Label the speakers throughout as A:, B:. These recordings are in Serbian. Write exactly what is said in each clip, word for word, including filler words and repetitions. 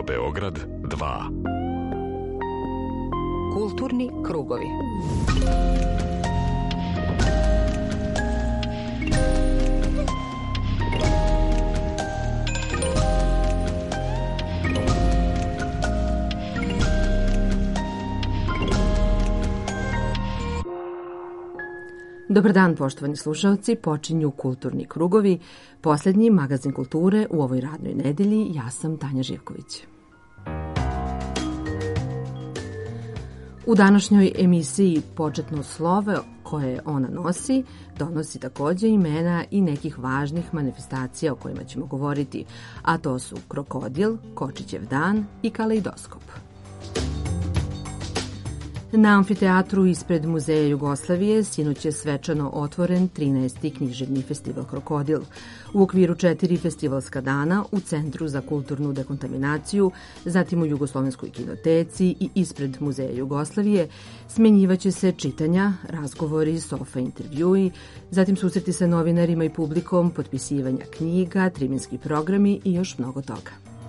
A: Radio Beograd dva.
B: Kulturni krugovi. Dobar dan, poštovani slušalci, počinju Kulturni krugovi, posljednji magazin kulture u ovoj radnoj nedelji. Ja sam Tanja Živković. U današnjoj emisiji početno slovo koje ona nosi donosi također imena i nekih važnih manifestacija o kojima ćemo govoriti, a to su Krokodil, Kočićev dan i Kaleidoskop. Na amfiteatru ispred Muzeja Jugoslavije sinoć je svečano otvoren trinaesti književni festival Krokodil. U okviru četiri festivalska dana u Centru za kulturnu dekontaminaciju, zatim u Jugoslovenskoj kinoteci i ispred Muzeja Jugoslavije smenjivaće se čitanja, razgovori, sofa intervjui, zatim susreti sa novinarima i publikom, potpisivanja knjiga, triminski programi i još mnogo toga.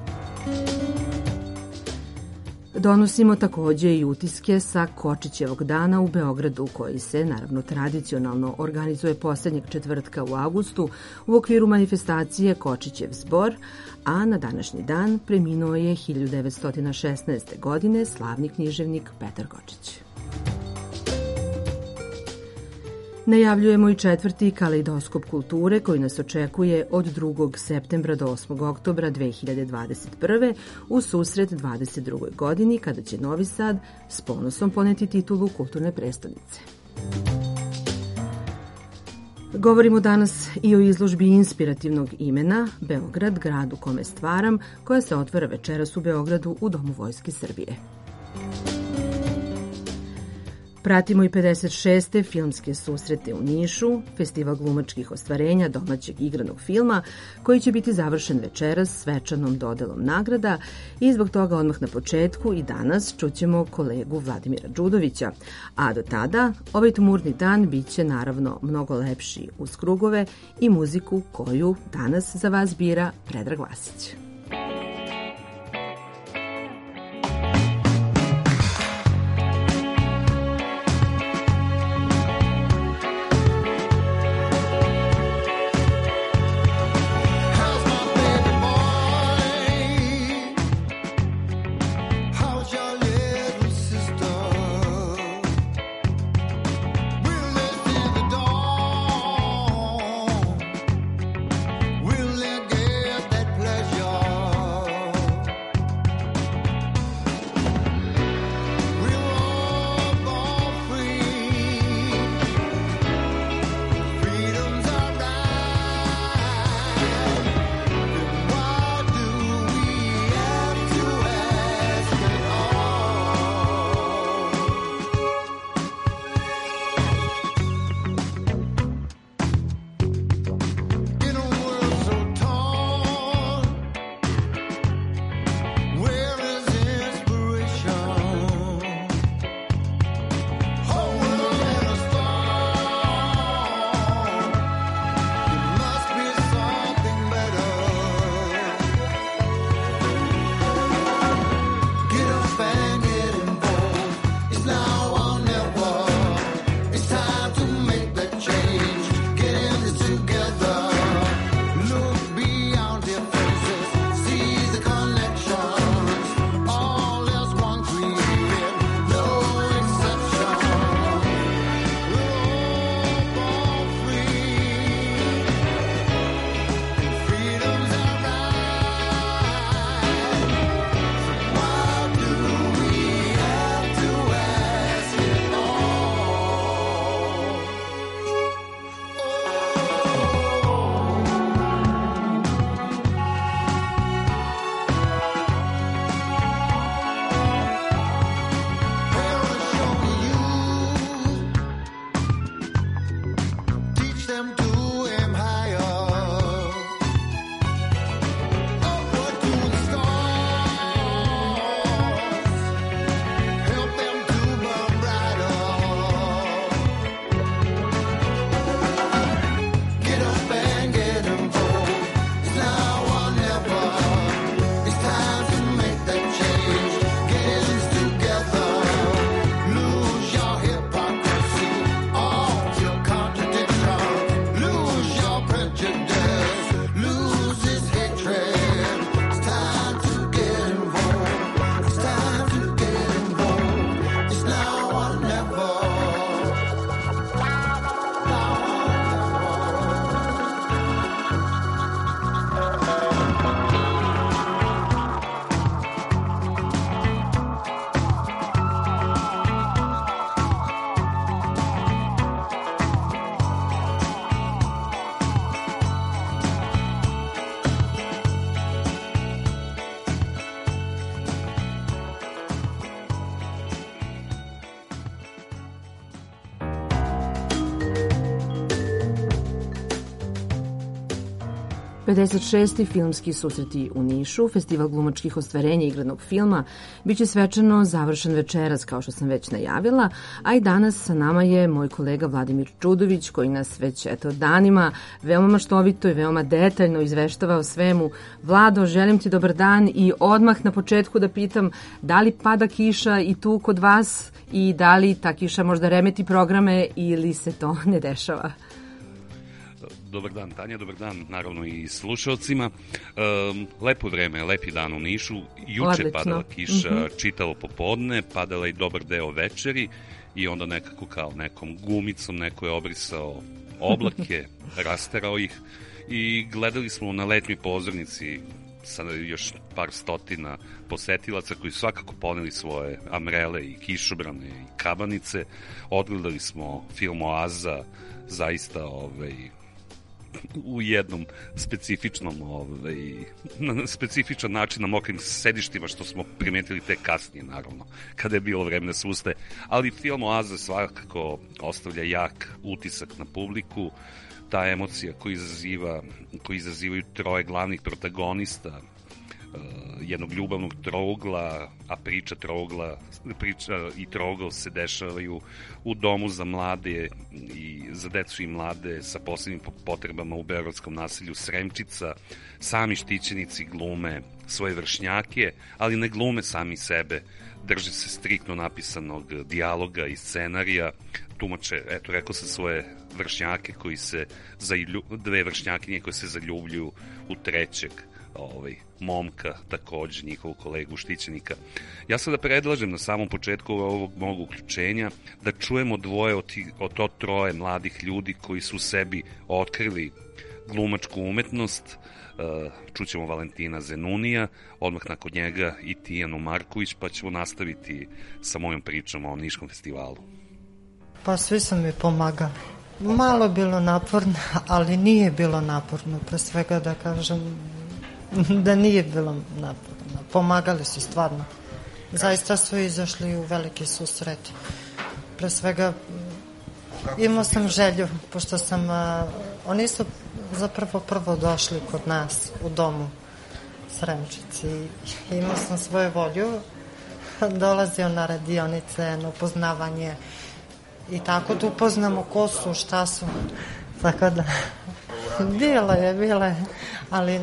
B: Donosimo također i utiske sa Kočićevog dana u Beogradu, koji se, naravno, tradicionalno organizuje posljednjeg četvrtka u avgustu u okviru manifestacije Kočićev zbor, a na današnji dan preminuo je hiljadu devetsto šesnaeste. godine slavni književnik Petar Kočić. Najavljujemo i četvrti Kaleidoskop kulture koji nas očekuje od drugog septembra do osmog oktobra dve hiljade dvadeset prve. u susret dvadeset drugoj godini, kada će Novi Sad s ponosom poneti titulu kulturne prestonice. Govorimo danas i o izložbi inspirativnog imena Beograd, grad u kome stvaram, koja se otvara večeras u Beogradu u Domu Vojske Srbije. Pratimo i pedeset šeste filmske susrete u Nišu, festival glumačkih ostvarenja domaćeg igranog filma, koji će biti završen večeras svečanom dodelom nagrada i zbog toga odmah na početku i danas čućemo kolegu Vladimira Đudovića, a do tada ovaj tumurni dan bit će naravno mnogo lepši uz krugove i muziku koju danas za vas bira Predrag Vasić.
C: We'll get that pleasure.
B: pedeset šesti filmski susreti u Nišu, festival glumačkih ostvarenja igranog filma, biće svečano završen večeras, kao što sam već najavila, a i danas sa nama je moj kolega Vladimir Čudović, koji nas već eto danima veoma maštovito i veoma detaljno izveštava o svemu. Vlado, želim ti dobar dan i odmah na početku da pitam da li pada kiša i tu kod vas i da li ta kiša možda remeti programe ili se to ne dešava?
A: Dobar dan, Tanja, dobar dan, naravno i slušalcima. Um, lepo vreme, lepi dan u Nišu. Juče Odlično. Padala kiša, mm-hmm. čitavo popodne, padala i dobar deo večeri i onda nekako kao nekom gumicom neko je obrisao oblake, rasterao ih i gledali smo na letnjoj pozornici sa još par stotina posetilaca koji svakako poneli svoje amrele i kišobrane i kabanice. Odgledali smo film Oaza, zaista ovaj, u jednom specifičnom ovaj, na specifičan način na mokrim sedištima, što smo primetili tek kasnije, naravno, kada je bilo vreme da se ustaje. Ali film Oaza svakako ostavlja jak utisak na publiku. Ta emocija koju izaziva, koju izazivaju troje glavnih protagonista, uh, jednog ljubavnog trougla, a priča trougla, priča i trougl se dešavaju u domu za mlade i za decu i mlade sa posebnim potrebama u beogradskom naselju Sremčica. Sami štićenici glume svoje vršnjake, ali ne glume sami sebe, drže se striktno napisanog dijaloga i scenarija, tumače, eto, rekao sam, svoje vršnjake koji se, zalju, dve vršnjakinje koje se zaljubljuju u trećeg ovaj, momka, takođe njihovog kolegu štićenika. Ja sada predlažem na samom početku ovog mog uključenja da čujemo dvoje od, od to troje mladih ljudi koji su u sebi otkrili glumačku umetnost. Čućemo Valentina Zenunija, odmah nakon njega i Tijanu Marković, pa ćemo nastaviti sa mojom pričom o Niškom festivalu.
C: Pa svi su mi pomagali. Malo bilo naporno, ali nije bilo naporno. Pre svega da kažem da nije bilo naporno. Pomagali su stvarno. Zaista su izašli u veliki susret. Pre svega imao sam želju, pošto sam, uh, oni su zapravo prvo došli kod nas u domu Sremčici. Imao sam svoju volju, dolazio na radionice, na upoznavanje i tako da upoznamo ko su, šta su. Tako da, bilo je, bilo je, ali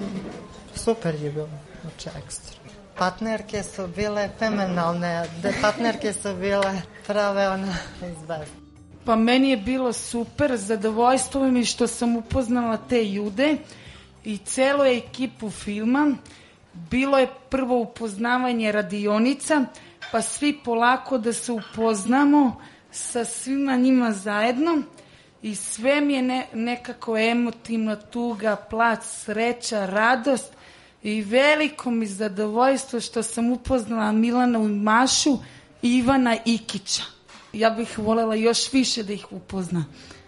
C: super je bilo, znači ekstra. Partnerke su bile fenomenalne, partnerke su bile prave ona zvezde.
D: Pa meni je bilo super, zadovoljstvo mi što sam upoznala te ljude i celu ekipu filma. Bilo je prvo upoznavanje radionica, pa svi polako da se upoznamo sa svima njima zajedno i sve mi je ne, nekako emotivno, tuga, plač, sreća, radost i veliko mi zadovoljstvo što sam upoznala Milana Mašu i Ivana Ikića. Ja bih voljela još više da ih upozna.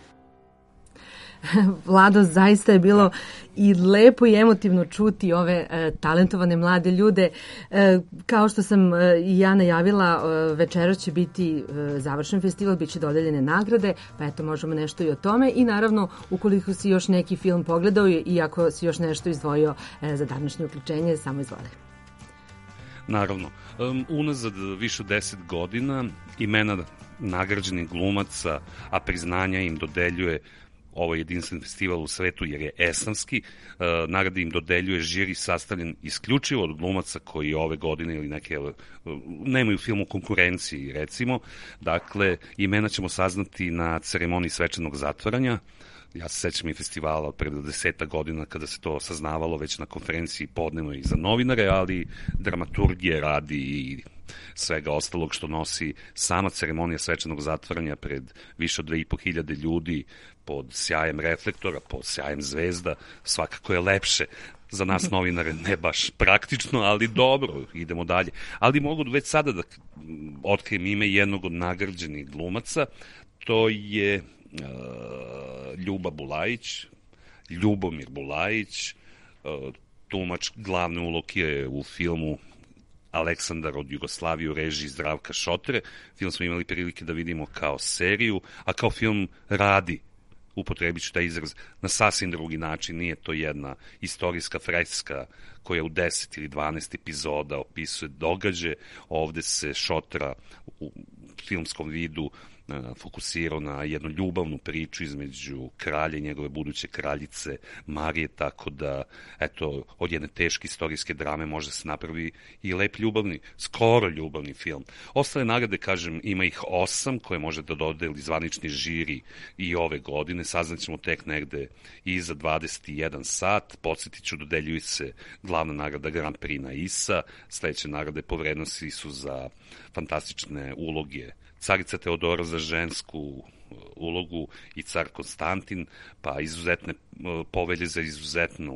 B: Vlado, zaista je bilo i lepo i emotivno čuti ove e, talentovane mlade ljude. E, kao što sam e, i ja najavila, e, večera će biti e, završen festival, bit će dodeljene nagrade, pa eto možemo nešto i o tome i naravno ukoliko si još neki film pogledao i ako si još nešto izdvojio e, za današnje uključenje, samo izvoli.
A: Naravno. Um, unazad više od deset godina imena nagrađenih glumaca, a priznanja im dodeljuje ovo jedinstven festival u svetu jer je esnavski. Uh, nagrade im dodeljuje žiri sastavljen isključivo od glumaca koji ove godine ili neke uh, nemaju film u konkurenciji, recimo. Dakle, imena ćemo saznati na ceremoniji svečanog zatvaranja. Ja se sećam i festivala pred deseta godina kada se to saznavalo već na konferenciji podnevno i za novinare, ali dramaturgije radi i svega ostalog što nosi sama ceremonija svečanog zatvaranja pred više od dve i po hiljade ljudi pod sjajem reflektora, pod sjajem zvezda, svakako je lepše za nas novinare, ne baš praktično, ali dobro, idemo dalje. Ali mogu već sada da otkrijem ime jednog od nagrađenih glumaca, to je Uh, Ljuba Bulajić, Ljubomir Bulajić, uh, tumač glavne uloge u filmu Aleksandar od Jugoslavije u režiji Zdravka Šotre. Film smo imali prilike da vidimo kao seriju, a kao film radi upotrebit ću taj izraz na sasvim drugi način, nije to jedna istorijska freska koja u deset ili dvanaest epizoda opisuje događaje, ovde se Šotra u filmskom vidu fokusirao na jednu ljubavnu priču između kralja i njegove buduće kraljice Marije, tako da, eto, od jedne teške istorijske drame može se napravi i lep ljubavni, skoro ljubavni film. Ostale nagrade, kažem, ima ih osam koje može da dodeli zvanični žiri i ove godine, saznaćemo tek negde i za dvadeset jedan sat. Podsjetit ću, dodeljuju se glavna nagrada Grand Prix na I S A, sledeće nagrade po vrednosti su za fantastične uloge Carica Teodora za žensku ulogu i car Konstantin, pa izuzetne povelje za izuzetnu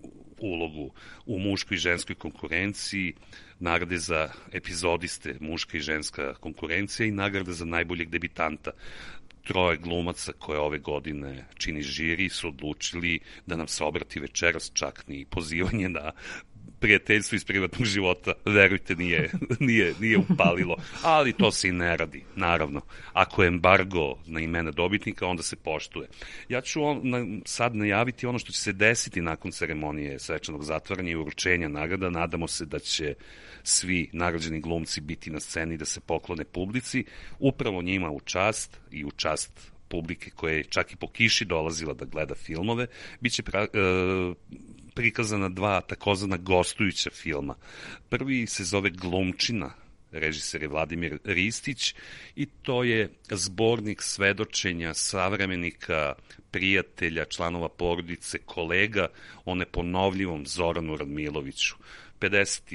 A: ulogu u muškoj i ženskoj konkurenciji, nagrade za epizodiste muška i ženska konkurencija i nagrade za najboljeg debitanta. Troje glumaca koje ove godine čini žiri su odlučili da nam se obrati večeras, čak ni pozivanje na prijateljstvo iz privatnog života, verujte, nije, nije, nije upalilo, ali to se i ne radi, naravno. Ako je embargo na imena dobitnika, onda se poštuje. Ja ću on, na, sad najaviti ono što će se desiti nakon ceremonije svečanog zatvaranja i uručenja nagrada. Nadamo se da će svi nagrađeni glumci biti na sceni da se poklone publici, upravo njima u čast i u čast publike koja je čak i po kiši dolazila da gleda filmove. Biće pra, e, prikazana dva takozvana gostujuća filma. Prvi se zove Glumčina, režiser je Vladimir Ristić, i to je zbornik svedočenja savremenika, prijatelja, članova porodice, kolega o neponovljivom Zoranu Radmiloviću. pedeset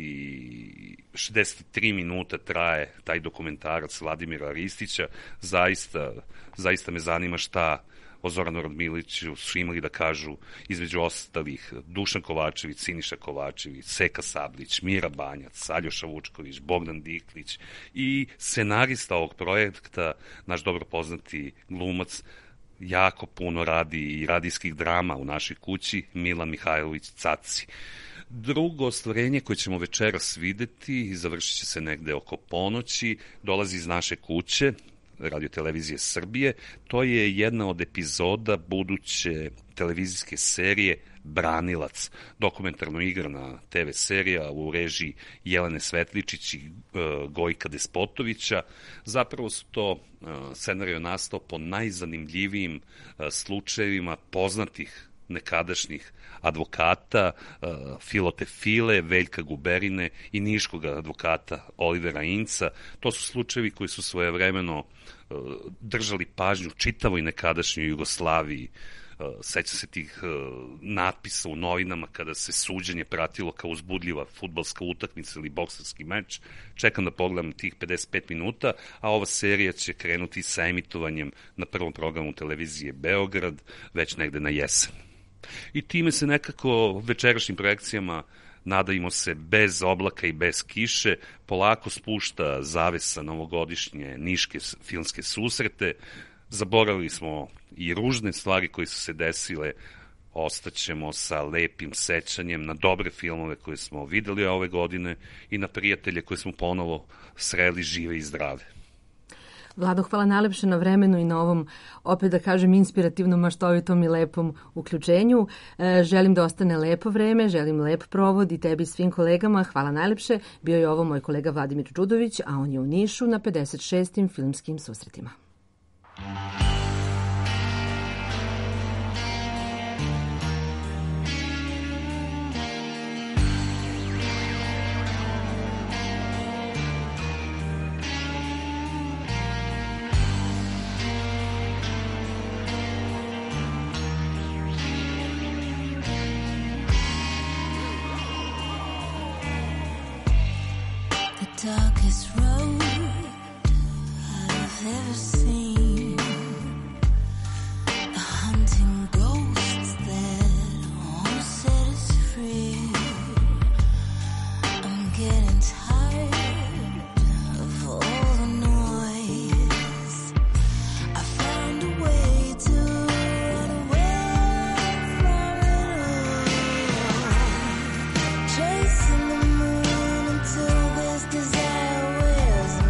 A: i šezdeset tri minuta traje taj dokumentarac Vladimira Ristića. Zaista, zaista me zanima šta o Zoranu Radmiloviću su imali da kažu, između ostalih Dušan Kovačević, Siniša Kovačević, Seka Sablić, Mira Banjac, Aljoša Vučković, Bogdan Diklić i scenarista ovog projekta, naš dobro poznati glumac, jako puno radi i radijskih drama u našoj kući, Milan Mihajlović Caci. Drugo ostvarenje koje ćemo večeras videti i završit će se negde oko ponoći, dolazi iz naše kuće, Radio televizije Srbije. To je jedna od epizoda buduće televizijske serije Branilac, dokumentarno igrana te ve serija u režiji Jelene Svetličić i uh, Gojka Despotovića. Zapravo su to uh, scenario nastao po najzanimljivijim uh, slučajevima poznatih nekadašnjih advokata uh, Filote File, Veljka Guberine i niškog advokata Olivera Inca. To su slučajevi koji su svojevremeno uh, držali pažnju čitavoj nekadašnjoj Jugoslaviji. Uh, sećam se tih uh, natpisa u novinama kada se suđenje pratilo kao uzbudljiva fudbalska utakmica ili bokserski meč. Čekam da pogledam tih pedeset pet minuta, a ova serija će krenuti sa emitovanjem na prvom programu televizije Beograd već negde na jesen. I time se nekako večerašnjim projekcijama, nadajmo se, bez oblaka i bez kiše, polako spušta zavesa novogodišnje niške filmske susrete. Zaboravili smo i ružne stvari koje su se desile, ostaćemo sa lepim sećanjem na dobre filmove koje smo videli ove godine i na prijatelje koje smo ponovo sreli žive i zdrave.
B: Vlado, hvala najlepše na vremenu i na ovom, opet da kažem, inspirativnom, maštovitom i lepom uključenju. E, želim da ostane lepo vreme, želim lep provod i tebi i svim kolegama. Hvala najlepše. Bio je ovo moj kolega Vladimir Đudović, a on je u Nišu na pedeset šestim filmskim susretima.
E: Darkest road I've ever seen, the hunting ghosts that won't set us free. I'm getting tired of all the noise. I found a way to run away from it all, chasing the moon until this desire wears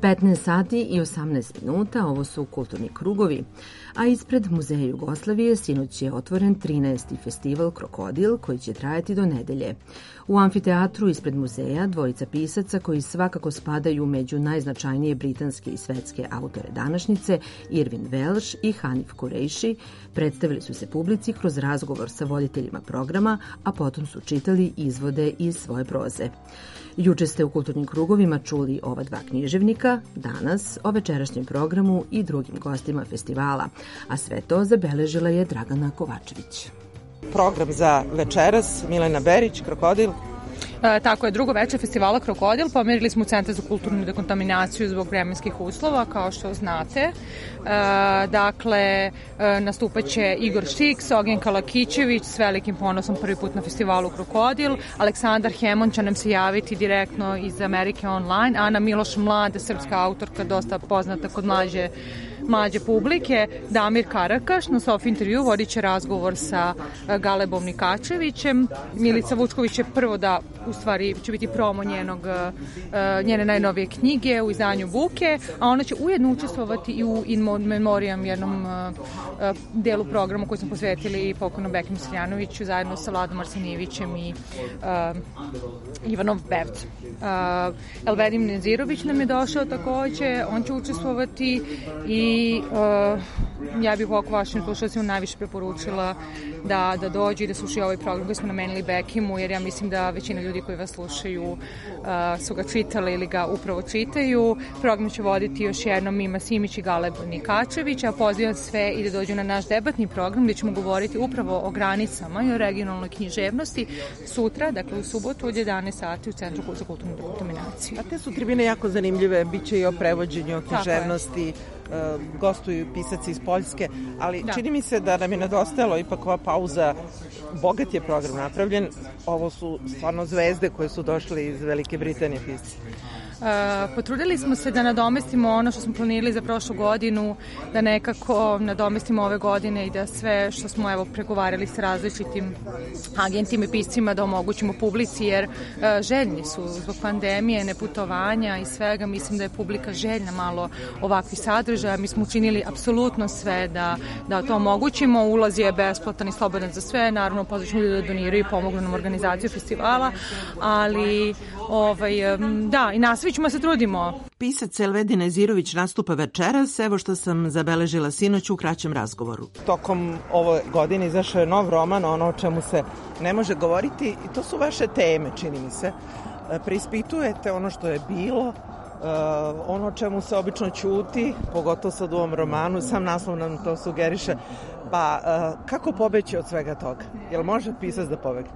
B: petnaest sati i osamnaest minuta, ovo su kulturni krugovi, a ispred Muzeja Jugoslavije sinoć je otvoren trinaesti festival Krokodil koji će trajati do nedelje. U amfiteatru ispred muzeja dvojica pisaca koji svakako spadaju među najznačajnije britanske i svetske autore današnjice, Irvin Welsh i Hanif Kureishi, predstavili su se publici kroz razgovor sa voditeljima programa, a potom su čitali izvode iz svoje proze. Juče ste u kulturnim krugovima čuli ova dva književnika, danas o večerašnjem programu i drugim gostima festivala, a sve to zabeležila je Dragana Kovačević.
F: Program za večeras, Milena Berić, Krokodil.
G: E, tako je, drugo veče festivala Krokodil. Pomerili smo u Centar za kulturnu dekontaminaciju zbog vremenskih uslova, kao što znate. E, dakle, e, nastupaće Igor Štiks, Ognjen Kalakićević s velikim ponosom prvi put na festivalu Krokodil. Aleksandar Hemon će nam se javiti direktno iz Amerike online. Ana Miloš Mlade, srpska autorka, dosta poznata kod mlađe mlađe publike. Damir Karakaš na Sofi intervju vodit će razgovor sa Galebom Nikačevićem. Milica Vučković će prvo da, u stvari, će biti promo njenog, njene najnovije knjige u izdanju Buke, a ona će ujedno učestvovati i u In Memoriam, jednom delu programa koji smo posvetili pokojnom Bekimu Stiljanoviću zajedno sa Vladom Arsenijevićem i uh, Ivanom Bevcem. Uh, Elvedim Nezirović nam je došao takođe, on će učestvovati i uh, ja bih ovako vašim slušalcima najviše preporučila da, da dođe i da slušaju ovaj program koji smo namenili Bekimu, jer ja mislim da većina ljudi koji vas slušaju uh, su ga čitali ili ga upravo čitaju. Program će voditi još jednom Mima Simić i Galeb Nikačević, a pozivam sve i da dođu na naš debatni program gdje ćemo govoriti upravo o granicama i o regionalnoj književnosti sutra, dakle u subotu od jedanaest sati u Centru za kulturnu dekontaminaciju.
F: A te su tribine jako zanimljive, bit će i o prevođenju, o književnosti, gostuju pisaci iz Poljske, ali da. Čini mi se da nam je nedostajalo ipak ova pauza. Bogat je program napravljen, ovo su stvarno zvezde koje su došle iz Velike Britanije pisci.
G: Uh, potrudili smo se da nadomestimo ono što smo planirali za prošlu godinu, da nekako nadomestimo ove godine i da sve što smo evo pregovarali sa različitim agentima i piscima da omogućimo publici, jer uh, željni su zbog pandemije, neputovanja i svega. Mislim da je publika željna malo ovakvi sadržaja. Mi smo učinili apsolutno sve da, da to omogućimo. Ulaz je besplatan i slobodan za sve. Naravno, pozvaćemo ljudi da doniraju i pomognu nam organizaciju festivala, ali ovaj, da, i nastavit ćemo se trudimo.
F: Pisac Elvedin Nezirović nastupa večeras, evo što sam zabeležila sinoć u kraćem razgovoru. Tokom ove godine izašao je nov roman, ono o čemu se ne može govoriti, i to su vaše teme, čini mi se. Preispitujete ono što je bilo, ono o čemu se obično ćuti, pogotovo sad u ovom romanu, sam naslov nam to sugeriše. Pa kako pobeći od svega toga? Jel može pisac da pobegne?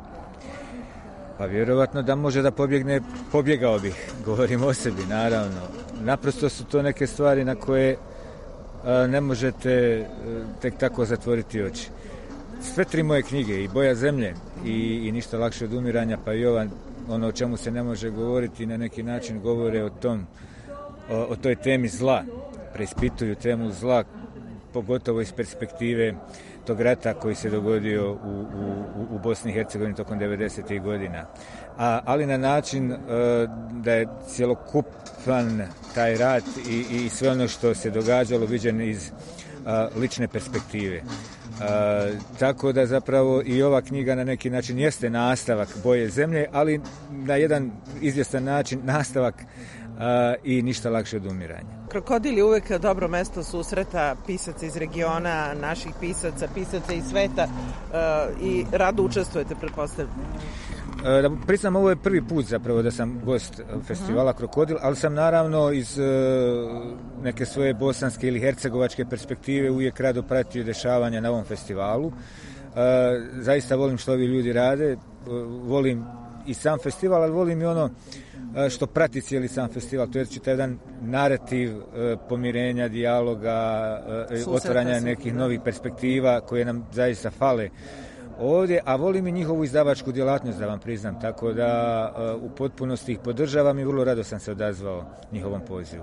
H: Pa vjerovatno da može da pobjegne, pobjegao bih, govorim o sebi, naravno. Naprosto su to neke stvari na koje a, ne možete a, tek tako zatvoriti oči. Sve tri moje knjige, i Boja zemlje, i, i Ništa lakše od umiranja, pa i ova, ono o čemu se ne može govoriti, na neki način govore o tom, o, o toj temi zla, preispituju temu zla, pogotovo iz perspektive tog rata koji se dogodio u, u, u Bosni i Hercegovini tokom devedesetih godina. A, ali na način uh, da je cjelokupan taj rat i, i sve ono što se događalo viđen iz uh, lične perspektive. Uh, tako da zapravo i ova knjiga na neki način jeste nastavak Boje zemlje, ali na jedan izvjestan način nastavak Uh, i Ništa lakše od umiranja.
F: Krokodil je uvek dobro mesto susreta pisaca iz regiona, naših pisaca, pisaca iz sveta uh, i rado učestvujete, pretpostavljam.
H: Uh, da priznam, ovo je prvi put zapravo da sam gost festivala uh-huh. Krokodil, ali sam naravno iz uh, neke svoje bosanske ili hercegovačke perspektive uvijek rado pratio dešavanja na ovom festivalu. Uh, zaista volim što ovi ljudi rade, uh, volim i sam festival, ali volim i ono što prati cijeli sam festival, to je čitav jedan narativ pomirenja, dijaloga, otvaranja nekih novih perspektiva koje nam zaista fale ovdje, a volim i njihovu izdavačku djelatnost, da vam priznam, tako da u potpunosti ih podržavam i vrlo rado sam se odazvao njihovom pozivu.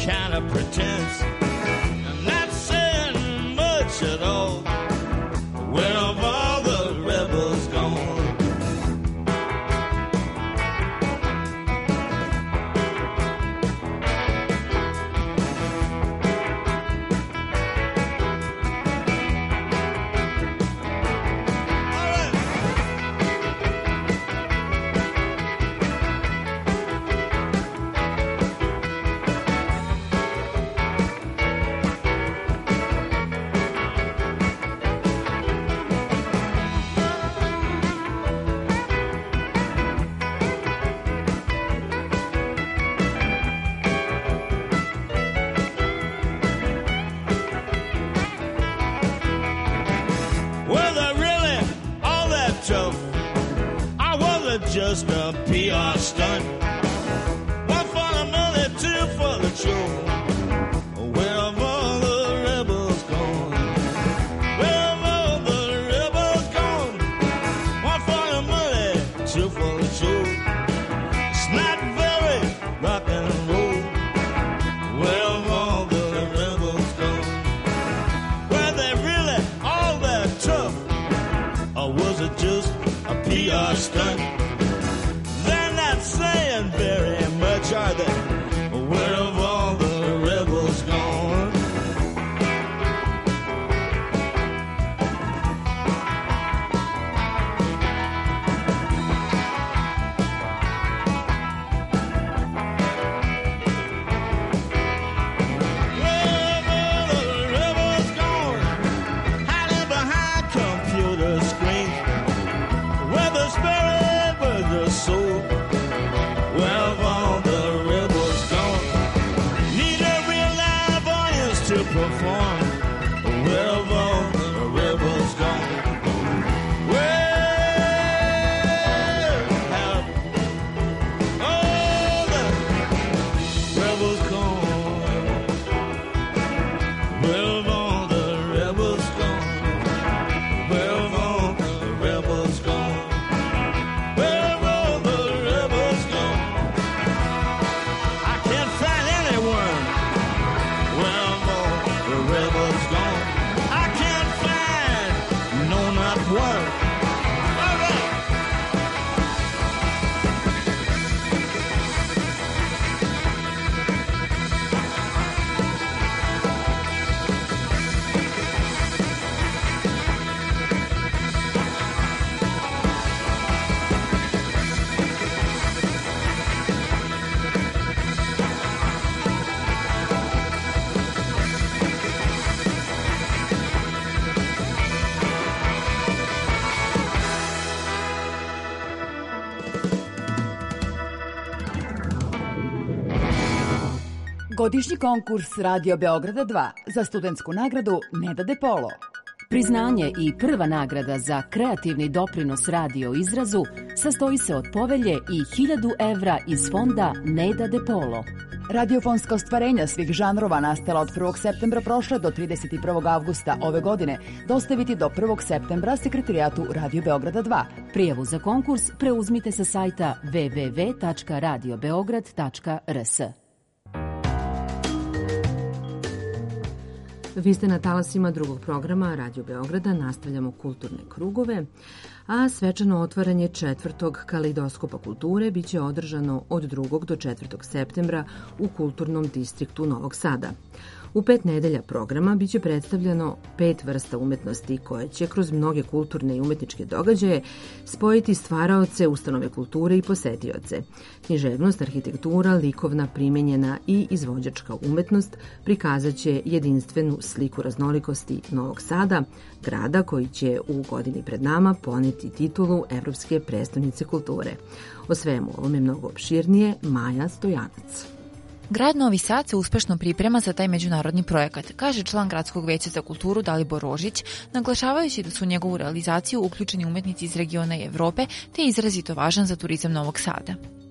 I: kind of pretense. I'm not saying much at all. Where have all the rebels gone? Just a P R stunt. One for the money, two for the show. Where have all the rebels gone? Where have all the rebels gone? One for the money, two for the show. It's not very rock and roll. Where have all the rebels gone? Were they really all that tough? Or was it just a P R stunt? Saying very much, are they? Where have all the rebels gone? Where have all the rebels gone? Hiding behind computer screens. Where the spirit, where the soul. Where have all the rebels gone? Need a real live audience to perform. Where have all the rebels gone? Where have all the rebels gone? Where have all the rebels gone? Where have all the rebels gone? Where have all the rebels gone? I can't find anyone. Where have all the rebels gone? I can't find, no, not one. All right.
J: Godišnji konkurs Radio Beograda dva za studentsku nagradu Neda De Polo.
K: Priznanje i prva nagrada za kreativni doprinos radio izrazu sastoji se od povelje i hiljadu evra iz fonda Neda De Polo.
J: Radiofonska ostvarenja svih žanrova nastala od prvog septembra prošle do trideset prvog avgusta ove godine dostaviti do prvog septembra sekretarijatu Radio Beograda dva.
K: Prijavu za konkurs preuzmite sa sajta w w w tačka radio beograd tačka r s.
B: Vi ste na talasima drugog programa Radio Beograda, nastavljamo kulturne krugove, a svečano otvaranje četvrtog kaleidoskopa kulture biće održano od drugog do četvrtog septembra u kulturnom distriktu Novog Sada. U pet nedelja programa biće predstavljeno pet vrsta umetnosti koje će kroz mnoge kulturne i umetničke događaje spojiti stvaraoce, ustanove kulture i posetioce. Književnost, arhitektura, likovna, primenjena i izvođačka umetnost prikazat će jedinstvenu sliku raznolikosti Novog Sada, grada koji će u godini pred nama poneti titulu Evropske prestonice kulture. O svemu ovome mnogo opširnije Maja Stojanac.
L: Grad Novi Sad se uspešno priprema za taj međunarodni projekat, kaže član Gradskog veća za kulturu Dalibor Rožić, naglašavajući da su u njegovu realizaciju uključeni umetnici iz regiona i Evrope, te je izrazito važan za turizam Novog Sada.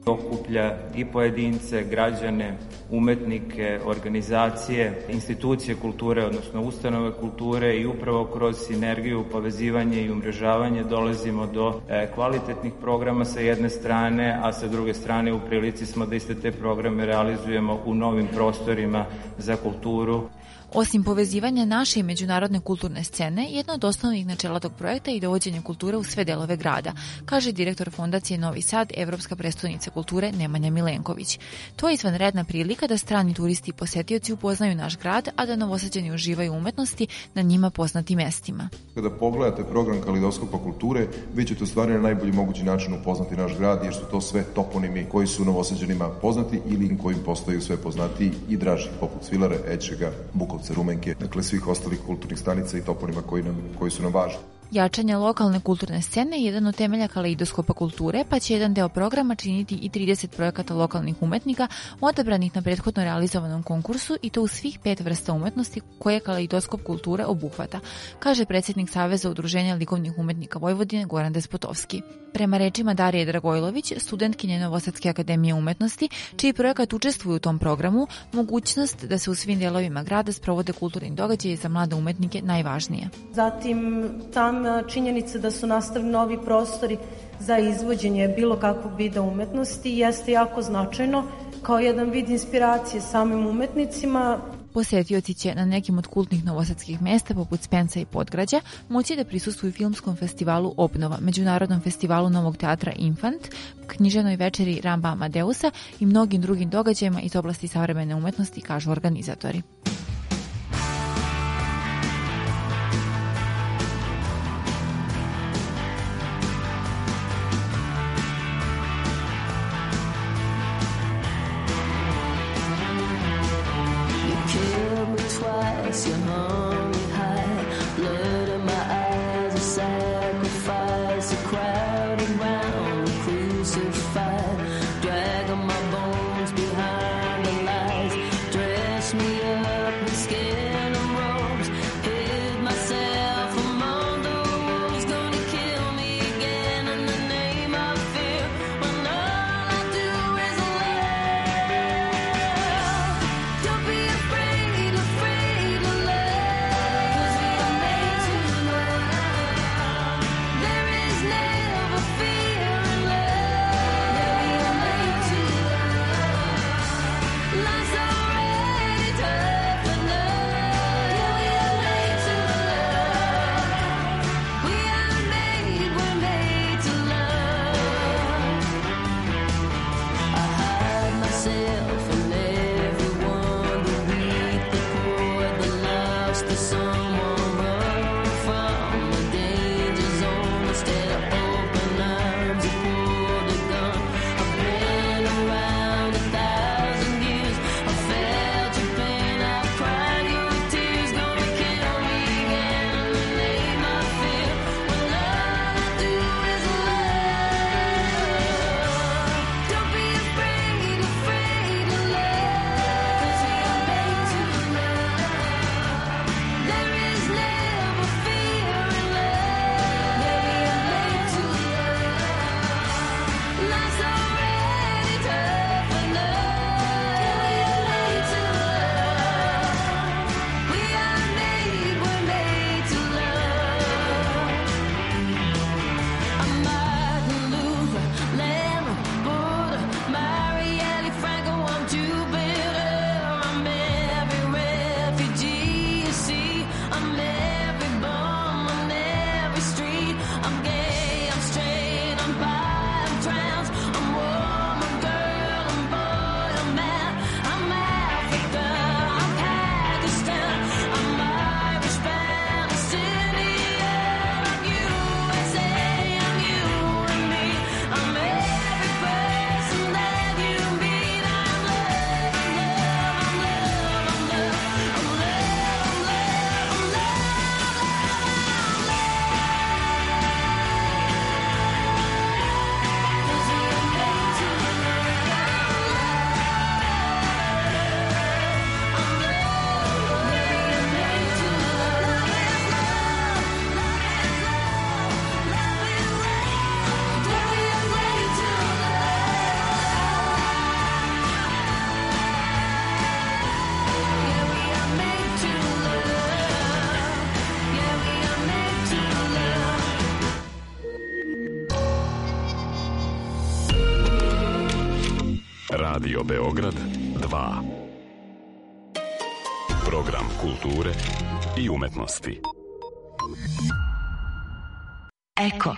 M: Okuplja i pojedince, građane, umetnike, organizacije, institucije kulture, odnosno ustanove kulture i upravo kroz sinergiju, povezivanje i umrežavanje dolazimo do e, kvalitetnih programa sa jedne strane, a sa druge strane u prilici smo da iste te programe realizujemo u novim prostorima za kulturu.
L: Osim povezivanja naše i međunarodne kulturne scene, jedno od osnovnih načela tog projekta je i dovođenje kulture u sve delove grada, kaže direktor Fondacije Novi Sad, Evropska prestonica kulture Nemanja Milenković. To je izvanredna prilika da strani turisti i posetioci upoznaju naš grad, a da Novosađani uživaju u umetnosti na njima poznatim mestima.
N: Kada pogledate program Kaleidoskopa kulture, vi ćete u stvari na najbolji mogući način upoznati naš grad, jer su to sve toponimi koji su Novosađanima poznati ili koji postaju sve poznatiji i draži, poput Svilare, Ečega, Bukovca, Rumenke, dakle svih ostalih kulturnih stanica i toponima koji, nam, koji su nam važni.
L: Jačanje lokalne kulturne scene je jedan od temelja Kaleidoskopa kulture, pa će jedan deo programa činiti i trideset projekata lokalnih umetnika odabranih na prethodno realizovanom konkursu i to u svih pet vrsta umetnosti koje Kaleidoskop kulture obuhvata, kaže predsjednik Saveza udruženja likovnih umetnika Vojvodine Goran Despotovski. Prema rečima Darije Dragojlović, studentkinje Novosadske akademije umetnosti, čiji projekat učestvuje u tom programu, mogućnost da se u svim delovima grada sprovode kulturni događaji za mlade umetnike najvažnije.
O: Zatim tam činjenica da su nastavili novi prostori za izvođenje bilo kakvog vida umetnosti jeste jako značajno kao jedan vid inspiracije samim umetnicima.
L: Posetioci će na nekim od kultnih novosadskih mesta poput Spenca i Podgrađa moći da prisustvuju filmskom festivalu Obnova, Međunarodnom festivalu Novog teatra Infant, književnoj večeri Ramba Amadeusa i mnogim drugim događajima iz oblasti savremene umetnosti, kažu organizatori.
E: You hung me high, blood in my eyes, a sacrifice, a crowd around, crucified, dragging my bones behind the lights, dress me up.
P: Radio Beograd dva. Program kulture i umetnosti.
K: Eko.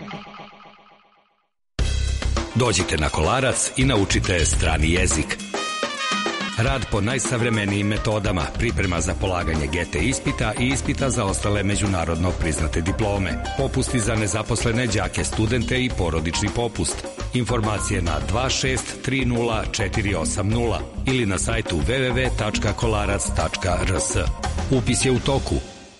Q: Dođite na Kolarac i naučite strani jezik. Rad po najsavremenijim metodama, priprema za polaganje G T ispita i ispita za ostale međunarodno priznate diplome, popusti za nezaposlene đake, studente i porodični popust. Informacije na dva šest tri nula četiri osam nula ili na sajtu w w w tačka kolarac tačka r s. Upis je u toku.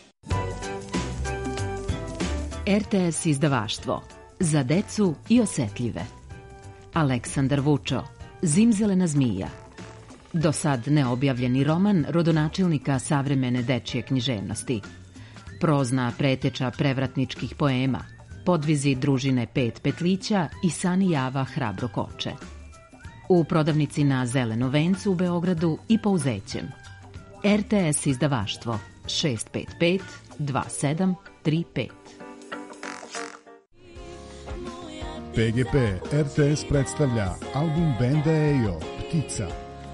K: R T S izdavaštvo. Za decu i osetljive. Aleksandar Vučo. Zimzelena zmija. Do sad neobjavljeni roman rodonačelnika savremene dečije književnosti. Prozna preteča prevratničkih poema, podvizi družine Pet petlića i Sani Java Hrabro koče. U prodavnici na Zeleno vencu u Beogradu i Pouzećem. R T S izdavaštvo šest pet pet dva sedam tri pet.
R: P G P R T S predstavlja album benda Ejo, Ptica.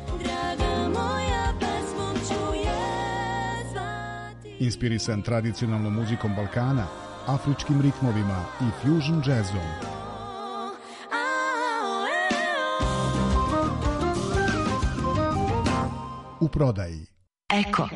R: Inspirisan tradicionalnom muzikom Balkana, afričkim ritmovima i fusion jazzom. U prodaji.
K: Eko.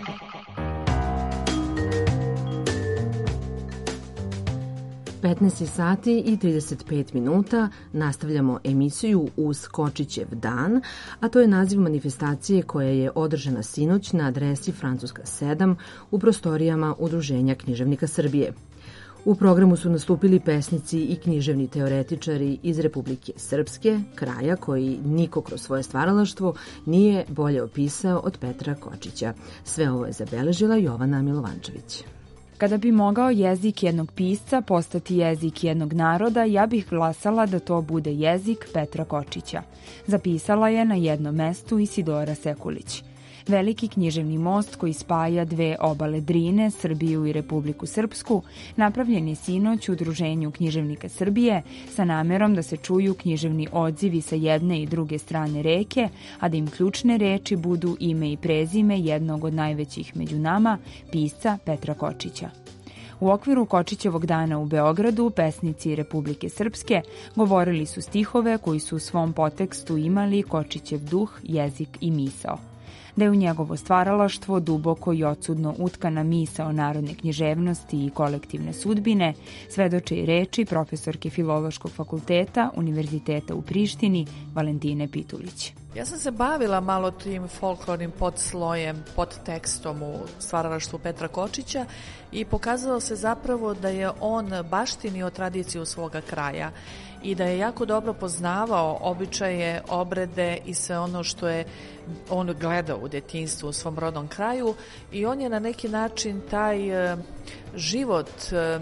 B: petnaest sati i trideset pet minuta nastavljamo emisiju uz Kočićev dan, a to je naziv manifestacije koja je održana sinoć na adresi Francuska sedam u prostorijama Udruženja književnika Srbije. U programu su nastupili pesnici i književni teoretičari iz Republike Srpske, kraja koji niko kroz svoje stvaralaštvo nije bolje opisao od Petra Kočića. Sve ovo je zabeležila Jovana Milovančević.
S: Kada bi mogao jezik jednog pisca postati jezik jednog naroda, ja bih glasala da to bude jezik Petra Kočića. Zapisala je na jednom mestu Isidora Sekulić. Veliki književni most koji spaja dve obale Drine, Srbiju i Republiku Srpsku, napravljen je sinoć u Udruženju književnika Srbije sa namerom da se čuju književni odzivi sa jedne i druge strane reke, a da im ključne reči budu ime i prezime jednog od najvećih među nama, pisca Petra Kočića. U okviru Kočićevog dana u Beogradu pesnici Republike Srpske govorili su stihove koji su u svom potekstu imali Kočićev duh, jezik i misao. Da je u njegovo stvaralaštvo duboko i odsudno utkana misao narodne književnosti i kolektivne sudbine, svedoče i reči profesorke Filološkog fakulteta Univerziteta u Prištini Valentine Pitulić.
T: Ja sam se bavila malo tim folklornim podslojem, podtekstom u stvaralaštvu Petra Kočića i pokazalo se zapravo da je on baštinio tradiciju svoga kraja i da je jako dobro poznavao običaje, obrede i sve ono što je on gledao u detinjstvu u svom rodnom kraju i on je na neki način taj uh, život uh,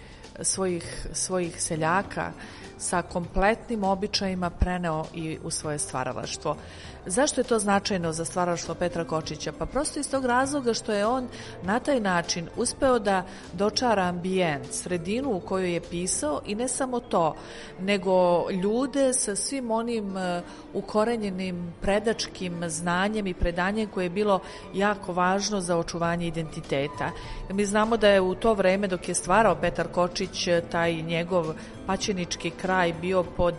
T: svojih, svojih seljaka sa kompletnim običajima preneo i u svoje stvaralaštvo. Zašto je to značajno za stvaralaštvo Petra Kočića? Pa prosto iz tog razloga što je on na taj način uspeo da dočara ambijent, sredinu u kojoj je pisao i ne samo to, nego ljude sa svim onim ukorenjenim predačkim znanjem i predanjem koje je bilo jako važno za očuvanje identiteta. Mi znamo da je u to vreme dok je stvarao Petar Kočić taj njegov paćenički kraj bio pod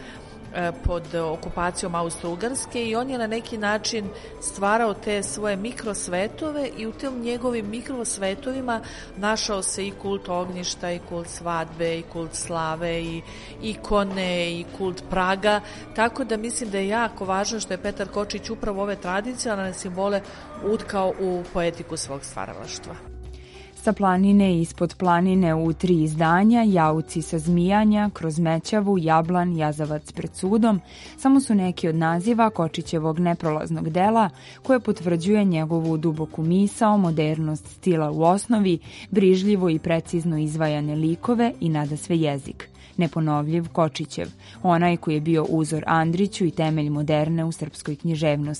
T: pod okupacijom Austro-Ugarske i on je na neki način stvarao te svoje mikrosvetove i u tim njegovim mikrosvetovima našao se i kult ognjišta i kult svadbe i kult slave i ikone i kult praga, tako da mislim da je jako važno što je Petar Kočić upravo ove tradicionalne simbole utkao u poetiku svog stvaralaštva.
S: Sa planine i ispod planine u tri izdanja, Jauci sa zmijanja, Kroz mećavu, Jablan, Jazavac pred sudom, samo su neki od naziva Kočićevog neprolaznog dela koje potvrđuje njegovu duboku misao, modernost stila u osnovi, brižljivo i precizno izvajane likove i nadasve jezik. Neponovljiv Kočićev, onaj koji je bio uzor Andriću i temelj moderne u srpskoj književnosti.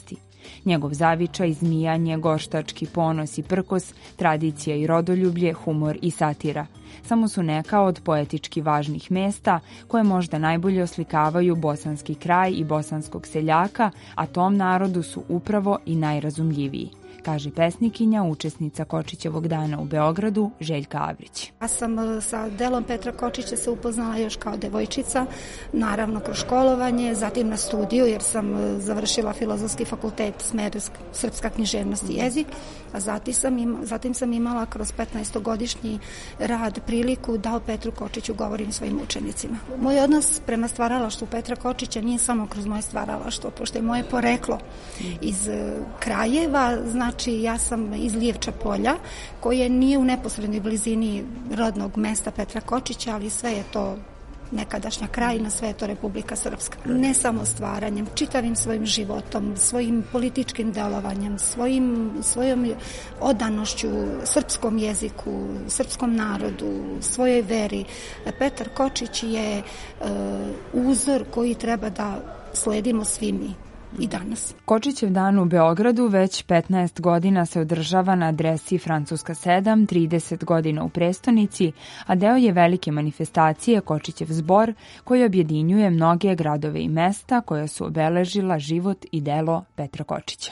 S: Njegov zavičaj, zmijanje, gorštački ponos i prkos, tradicija i rodoljublje, humor i satira. Samo su neka od poetički važnih mesta koje možda najbolje oslikavaju bosanski kraj i bosanskog seljaka, a tom narodu su upravo i najrazumljiviji, kaže pesnikinja, učesnica Kočićevog dana u Beogradu, Željka Avrić.
U: Ja sam sa delom Petra Kočića se upoznala još kao devojčica, naravno kroz školovanje, zatim na studiju jer sam završila Filozofski fakultet, smer srpska književnost i jezik, a zatim sam, ima, zatim sam imala kroz petnaestogodišnji rad priliku da o Petru Kočiću govorim svojim učenicima. Moj odnos prema stvaralaštvu Petra Kočića nije samo kroz moje stvaralaštvo, pošto je moje poreklo iz Krajeva, znači ja sam iz Lijevča polja, koje nije u neposrednoj blizini rodnog mesta Petra Kočića, ali sve je to nekadašnja krajina, sve je to Republika Srpska. Ne samo stvaranjem, čitavim svojim životom, svojim političkim delovanjem, svojim, svojom odanošću srpskom jeziku, srpskom narodu, svojoj veri. Petar Kočić je uh, uzor koji treba da sledimo svi mi i danas.
S: Kočićev dan u Beogradu već petnaest godina se održava na adresi Francuska sedam, trideset godina u prestonici, a deo je velike manifestacije Kočićev zbor koji objedinjuje mnoge gradove i mesta koja su obeležila život i delo Petra Kočića.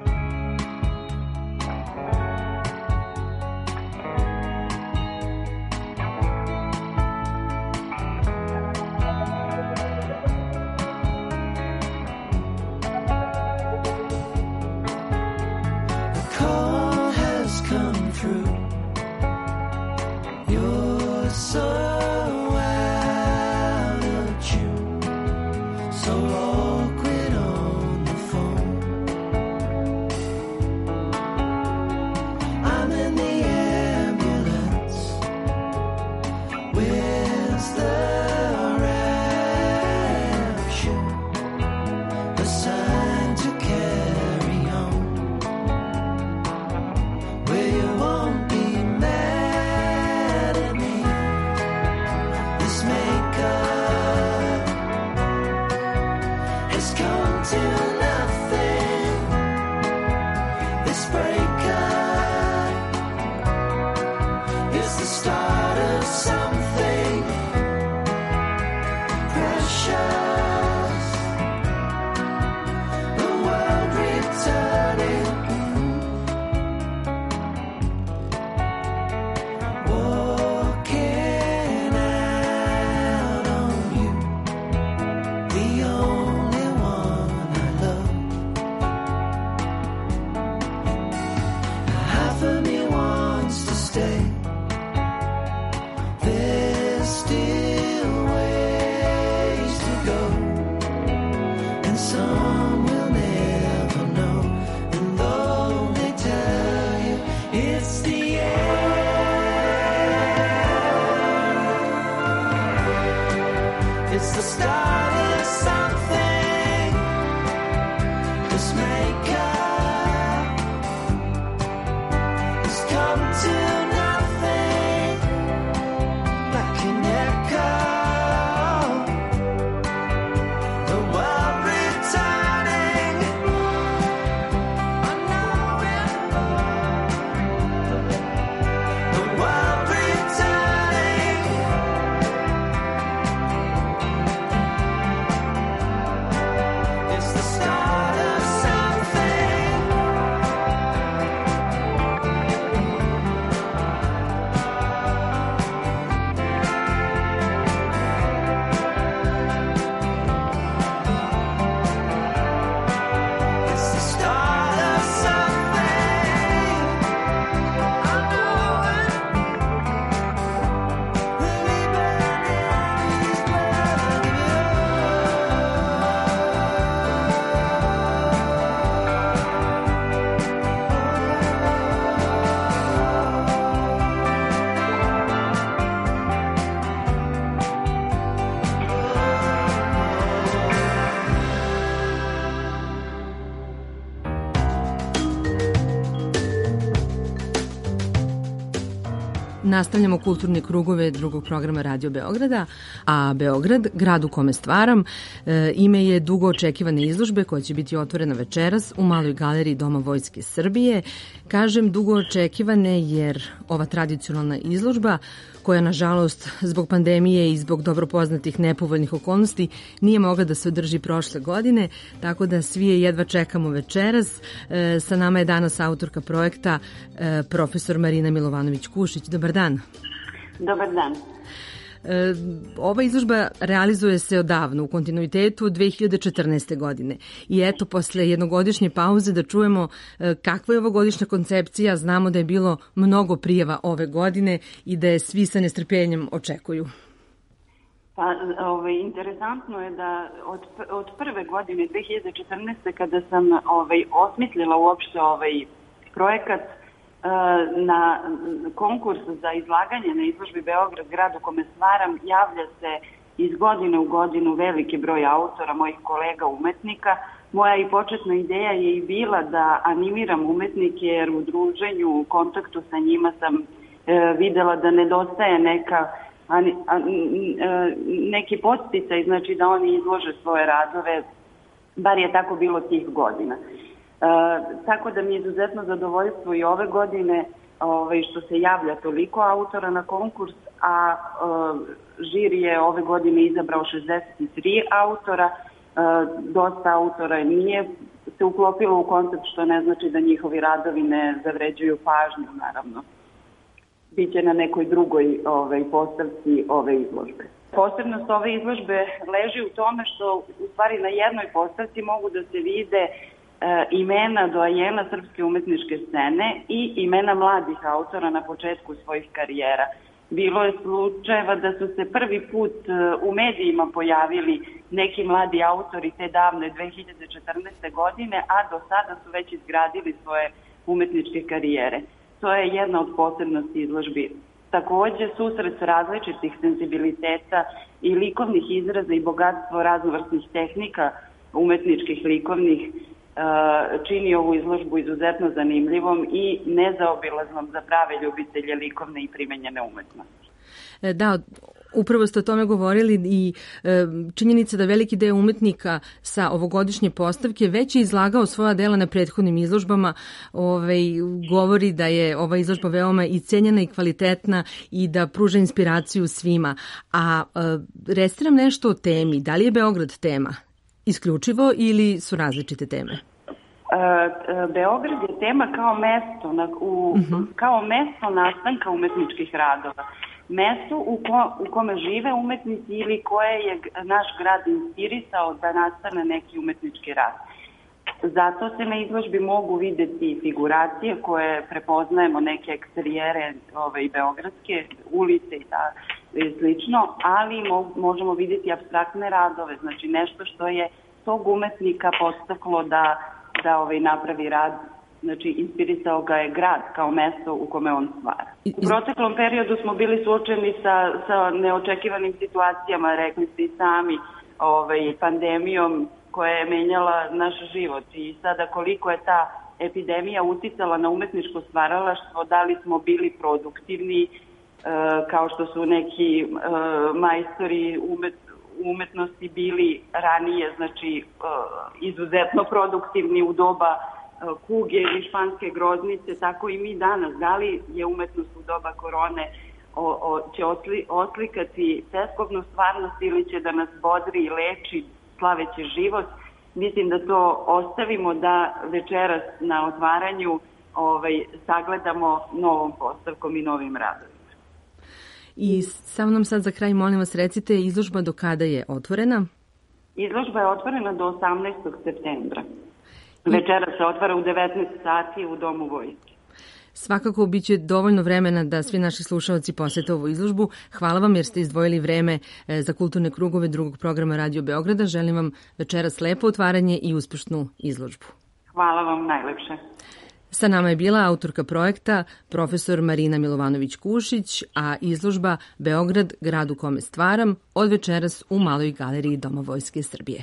I: So out of tune, so awkward on the phone. I'm in the ambulance. Where's the reaction? A sign to carry on. Where you won't be mad at me. This makeup has come to nothing. This breakup is the start of something precious. The world returning. Walking out on you, the only one I love.
B: Nastavljamo kulturne krugove drugog programa Radio Beograda, a Beograd, grad u kome stvaram, e, ime je dugo očekivane izložbe koja će biti otvorena večeras u Maloj galeriji Doma Vojske Srbije. Kažem dugo očekivane jer ova tradicionalna izložba, koja nažalost zbog pandemije i zbog dobro poznatih nepovoljnih okolnosti nije mogla da se održi prošle godine, tako da svi je jedva čekamo večeras. E, sa nama je danas autorka projekta e, profesor Marina Milovanović-Kušić. Dobar dan.
C: Dobar dan.
B: E, ova izložba realizuje se odavno, u kontinuitetu dve hiljade četrnaeste. godine. I eto, posle jednogodišnje pauze da čujemo e, kakva je ovogodišnja koncepcija. Znamo da je bilo mnogo prijava ove godine i da je svi sa nestrpljenjem očekuju.
C: Pa, ovaj, interesantno je da od, od prve godine dve hiljade četrnaeste. kada sam ovaj, osmislila uopšte ovaj projekat, na konkurs za izlaganje na izložbi Beograd, grad u kome stvaram, javlja se iz godine u godinu veliki broj autora, mojih kolega umetnika. Moja i početna ideja je i bila da animiram umetnike, jer u druženju, u kontaktu sa njima sam e, videla da nedostaje neka, a, a, neki podsticaj, znači da oni izlože svoje radove, bar je tako bilo tih godina. E, tako da mi je izuzetno zadovoljstvo i ove godine ovaj, što se javlja toliko autora na konkurs, a e, žiri je ove godine izabrao šezdeset tri autora. E, dosta autora nije se uklopilo u koncept, što ne znači da njihovi radovi ne zavređuju pažnju, naravno. Biće na nekoj drugoj ovaj, postavci ove izložbe. Posebnost ove izložbe leži u tome što u stvari na jednoj postavci mogu da se vide imena doajena srpske umetničke scene i imena mladih autora na početku svojih karijera. Bilo je slučajeva da su se prvi put u medijima pojavili neki mladi autori te davne dve hiljade četrnaeste. godine, a do sada su već izgradili svoje umetničke karijere. To je jedna od posebnosti izložbi. Takođe, susret različitih senzibiliteta i likovnih izraza i bogatstvo raznovrsnih tehnika umetničkih likovnih čini ovu izložbu izuzetno zanimljivom i nezaobilaznom za prave ljubitelje likovne i primenjene umetnosti.
B: Da, upravo ste o tome govorili i e, činjenica da veliki deo umetnika sa ovogodišnje postavke već je izlagao svoja dela na prethodnim izložbama, ovaj, govori da je ova izložba veoma i cenjena i kvalitetna i da pruža inspiraciju svima. A e, reci nam nešto o temi. Da li je Beograd tema isključivo ili su različite teme?
C: Uh, Beograd je tema kao mesto, na, u, uh-huh. kao mesto nastanka umetničkih radova. Mesto u, ko, u kome žive umetnici ili koje je naš grad inspirisao da nastane neki umetnički rad. Zato se na izložbi mogu videti figuracije koje prepoznajemo, neke eksterijere ove, beogradske ulice i da, i slično, ali mo, možemo videti apstraktne radove, znači nešto što je tog umetnika podstaklo da, da ovaj, napravi rad, znači inspirisao ga je grad kao mesto u kome on stvara. U proteklom periodu smo bili suočeni sa, sa neočekivanim situacijama, rekli ste i sami, ovaj, pandemijom koja je menjala naš život i sada koliko je ta epidemija uticala na umetničko stvaralaštvo, da li smo bili produktivni, e, kao što su neki e, majstori umet, umetnosti bili ranije, znači e, izuzetno produktivni u doba e, kuge ili španske groznice, tako i mi danas. Da li je umetnost u doba korone o, o, će osli, oslikati teskovnu stvarnost ili će da nas bodri i leči slaveći život? Mislim da to ostavimo da večeras na otvaranju ovaj, sagledamo novom postavkom i novim radovima.
B: I samo nam sad za kraj, molim vas, recite, izložba do kada je otvorena?
C: Izložba je otvorena do osamnaestog septembra. Večeras se otvara u devetnaest sati u Domu Vojske.
B: Svakako biće dovoljno vremena da svi naši slušalci posete ovu izložbu. Hvala vam jer ste izdvojili vreme za kulturne krugove drugog programa Radio Beograda. Želim vam večeras lepo otvaranje i uspešnu izložbu.
C: Hvala vam najlepše.
B: Sa nama je bila autorka projekta profesor Marina Milovanović-Kušić, a izložba Beograd, grad u kome stvaram, od večeras u Maloj galeriji Doma Vojske Srbije.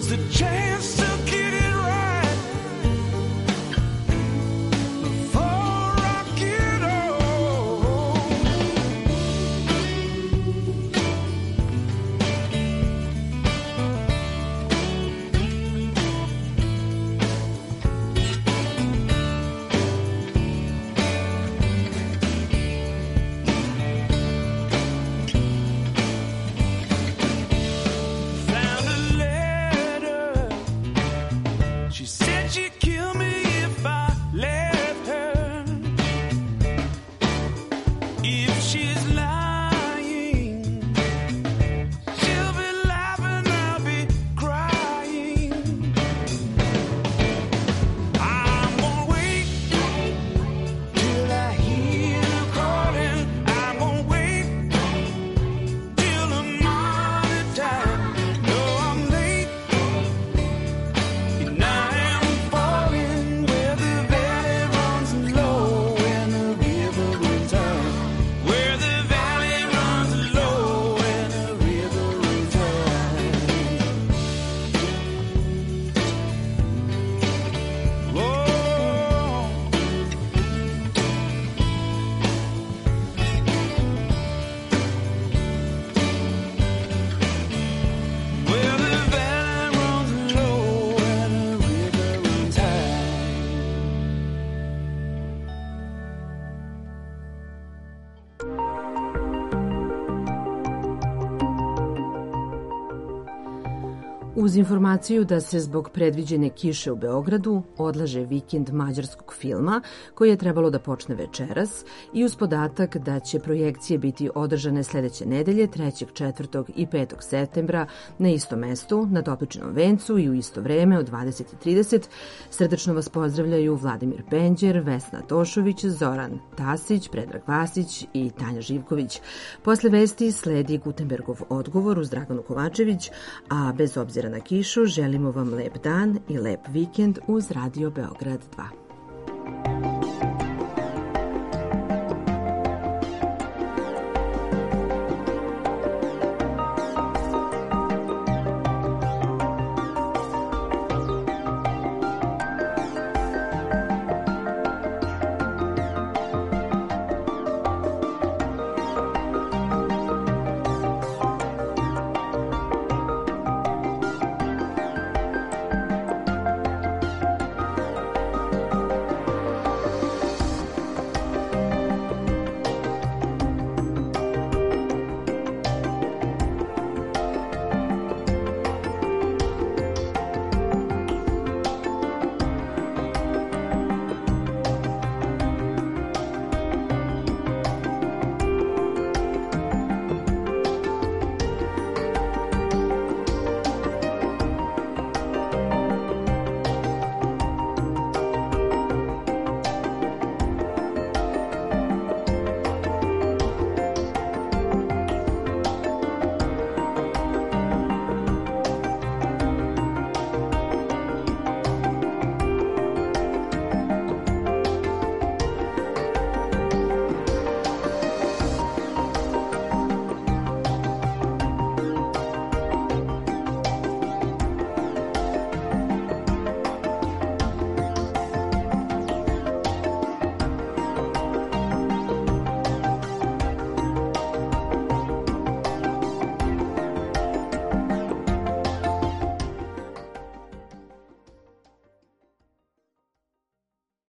I: the chance to get it right before I get old. Found a letter. She said she'd kill me if I left her. If she's lying, she'll be laughing, I'll be crying. I'm gonna wait till I hear her calling. I'm gonna wait till the morning time. No, I'm late, and I am falling where the valley runs low and the river runs high. Where the valley runs low and the river runs high. Whoa. Where the valley runs low and the river runs high.
B: Uz informaciju da se zbog predviđene kiše u Beogradu odlaže vikend mađarskog filma koji je trebalo da počne večeras i uz podatak da će projekcije biti održane sledeće nedelje trećeg, četvrtog i petog septembra na istom mestu, na Topličinom vencu i u isto vreme od dvadeset i trideset, srdačno vas pozdravljaju Vladimir Penđer, Vesna Tošović, Zoran Tasić, Predrag Vasić i Tanja Živković. Posle vesti sledi Gutenbergov odgovor uz Draganu Kovačević, a bez obzira na kišu želimo vam lep dan i lep vikend uz Radio Beograd dva.